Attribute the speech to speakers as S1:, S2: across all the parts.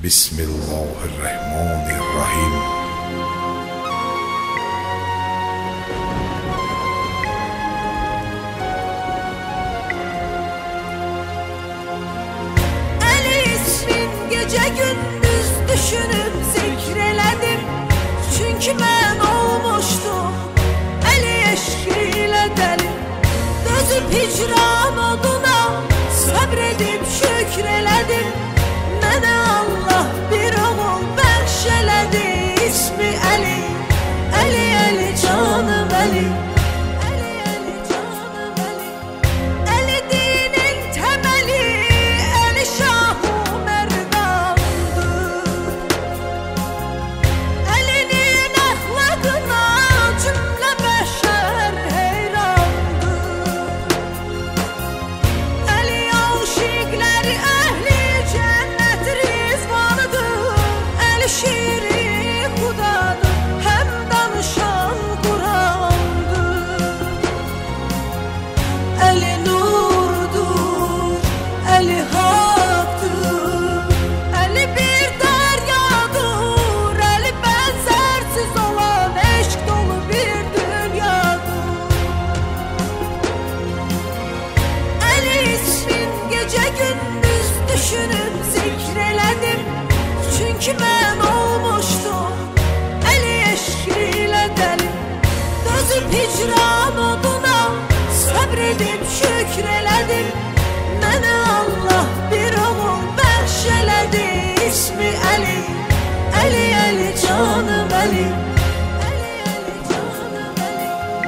S1: Bismillahirrahmanirrahim.
S2: Ali ismin gece gündüz düşünüp zikreledim. Çünkü ben olmuştum Ali eşkiyle deli. Dözüp hicran oduna sabredip şükreledim. Mənə Allah bir oğul bəxşələdi. İsmi Ali, Ali, Ali canım Ali. Ali, Ali canım Ali. Ali dinin təməli, Ali Şah-ı Mərdandır. Əlinin əxlaqına cümlə bəşər heyrandır. Ali aşiqləri əhli cənnət rizvanıdır. Ali şiri xudadır, həm danışan Qurandır. Ali nurdur, Ali haqdır. Ali bir dəryadır, Ali bənzərsiz olan eşq dolu bir dünyadır. Ali ismin gece gündüz düşünüp zikreledim. Çünkü ben olmuştum Ali eşkiyle deli. Dözüp hicran oduna sabredip şükreledim. Mənə Allah bir oğul bəxşələdi. İsmi Ali, Ali, Ali canım Ali. Ali, Ali canım Ali.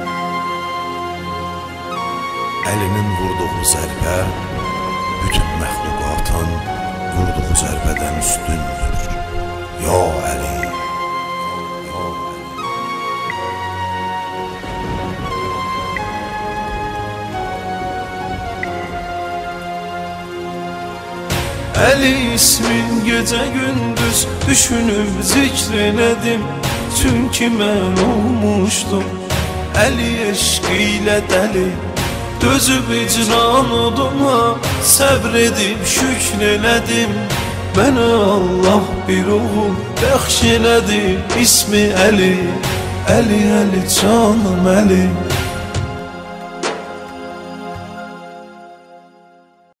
S1: Əlinin vurduğu zərbə bütün məxluqatın vurduğu zərbədən üstündür. Ya Ali, ya Ali.
S3: Ali ismin gece gündüz düşünüp zikreledim. Çünkü ben olmuştum Ali eşkiyle deli. Dözüp icran oduma sabredip şükreledim. Bana Allah bir oğul bəxşələdi. İsmi Ali, Ali, Ali canım Ali.